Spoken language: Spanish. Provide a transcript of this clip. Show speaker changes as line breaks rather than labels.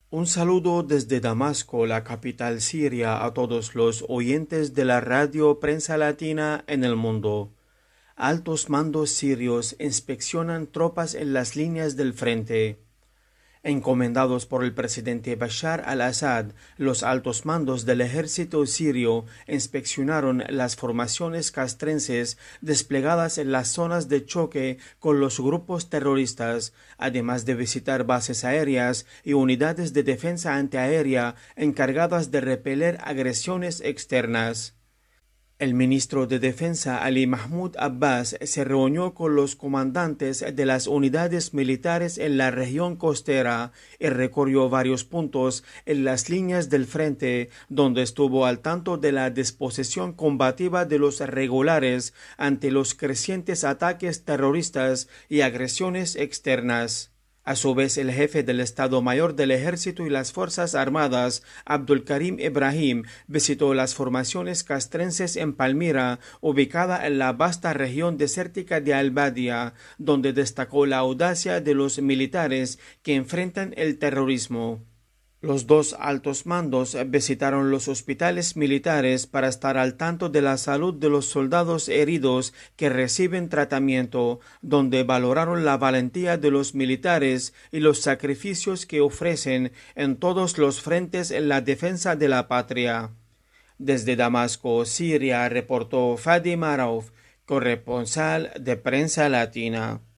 Un saludo desde Damasco, la capital siria, a todos los oyentes de la radio Prensa Latina en el mundo. Altos mandos sirios inspeccionan tropas en las líneas del frente. Encomendados por el presidente Bashar al-Assad, los altos mandos del ejército sirio inspeccionaron las formaciones castrenses desplegadas en las zonas de choque con los grupos terroristas, además de visitar bases aéreas y unidades de defensa antiaérea encargadas de repeler agresiones externas. El ministro de Defensa Ali Mahmoud Abbas se reunió con los comandantes de las unidades militares en la región costera y recorrió varios puntos en las líneas del frente, donde estuvo al tanto de la disposición combativa de los regulares ante los crecientes ataques terroristas y agresiones externas. A su vez, el jefe del Estado Mayor del Ejército y las Fuerzas Armadas, Abdul Karim Ibrahim, visitó las formaciones castrenses en Palmira, ubicada en la vasta región desértica de Al-Badia, donde destacó la audacia de los militares que enfrentan el terrorismo. Los dos altos mandos visitaron los hospitales militares para estar al tanto de la salud de los soldados heridos que reciben tratamiento, donde valoraron la valentía de los militares y los sacrificios que ofrecen en todos los frentes en la defensa de la patria. Desde Damasco, Siria, reportó Fadi Marauf, corresponsal de Prensa Latina.